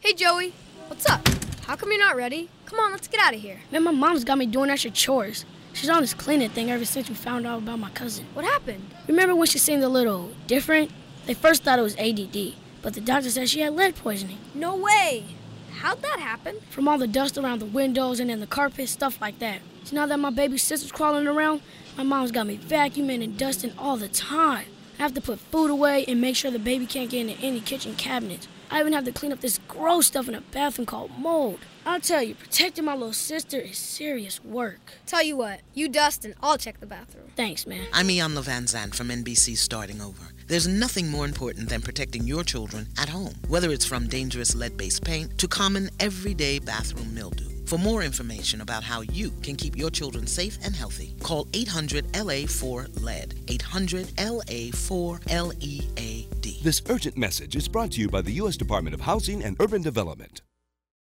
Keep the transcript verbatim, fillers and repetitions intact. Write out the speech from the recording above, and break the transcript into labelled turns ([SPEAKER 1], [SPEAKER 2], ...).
[SPEAKER 1] Hey, Joey. What's up? How come you're not ready? Come on, let's get out of here.
[SPEAKER 2] Man, my mom's got me doing extra chores. She's on this cleaning thing ever since we found out about my cousin.
[SPEAKER 1] What happened?
[SPEAKER 2] Remember when she seemed a little different? They first thought it was A D D, but the doctor said she had lead poisoning.
[SPEAKER 1] No way. How'd that happen?
[SPEAKER 2] From all the dust around the windows and in the carpet, stuff like that. So now that my baby sister's crawling around, my mom's got me vacuuming and dusting all the time. I have to put food away and make sure the baby can't get into any kitchen cabinets. I even have to clean up this gross stuff in the bathroom called mold. I'll tell you, protecting my little sister is serious work.
[SPEAKER 1] Tell you what, you dust and I'll check the bathroom.
[SPEAKER 2] Thanks, man.
[SPEAKER 3] I'm Ian Van Zandt from N B C's Starting Over. There's nothing more important than protecting your children at home, whether it's from dangerous lead-based paint to common everyday bathroom mildew. For more information about how you can keep your children safe and healthy, call eight hundred L A four lead, eight hundred L A four L E A D.
[SPEAKER 4] This urgent message is brought to you by the U S Department of Housing and Urban Development.